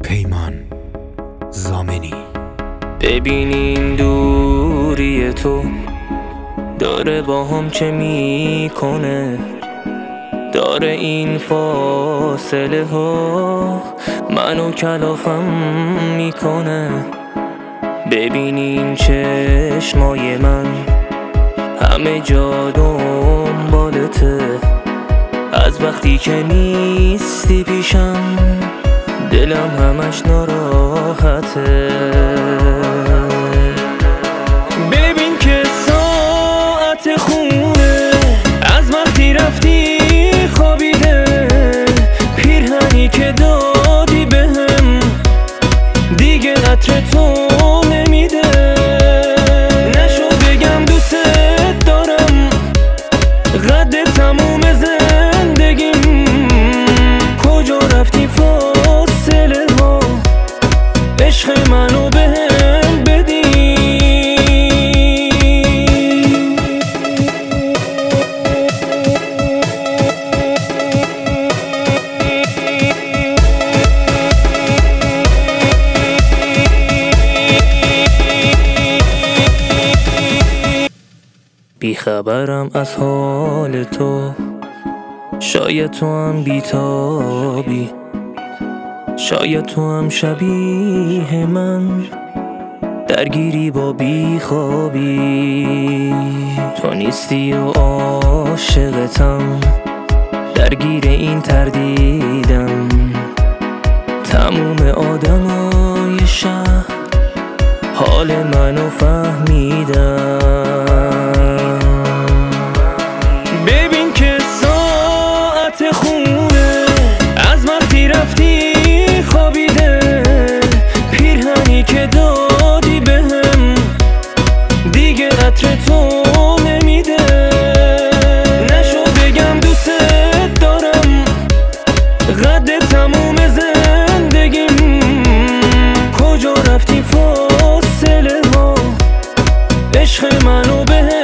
پیمان زامنی. ببین این دوری تو داره با هم چه میکنه، داره این فاصله ها منو کلافم میکنه. ببین این چشمای من همه جا دنبالته، از وقتی که نیستی پیشم دلم همش ناراحته. ببین که ساعت خونه از وقتی رفتی خوابیده، پیرهنی که دادی بهم دیگه عطر تو نمیده. نشد بگم دوست دارم قد تموم زندگیم، کجا رفتی فاصله ها عشق منو بهم بدی. بیخبرم از حال تو، شاید تو هم بیتابی، شاید تو هم شبیه من درگیری با بیخوابی. تو نیستی و عاشقتم، درگیر این تردیدم. تموم آدمای شهر حال منو فهمیدن. ببین که ساعت خونه از وقتی رفتی خوابیده، پیرهنی که دادی بهم دیگه عطر تو نمیده. نشد بگم دوست دارم قد تموم زندگیم، کجا رفتی فاصله ها عشق منو بهم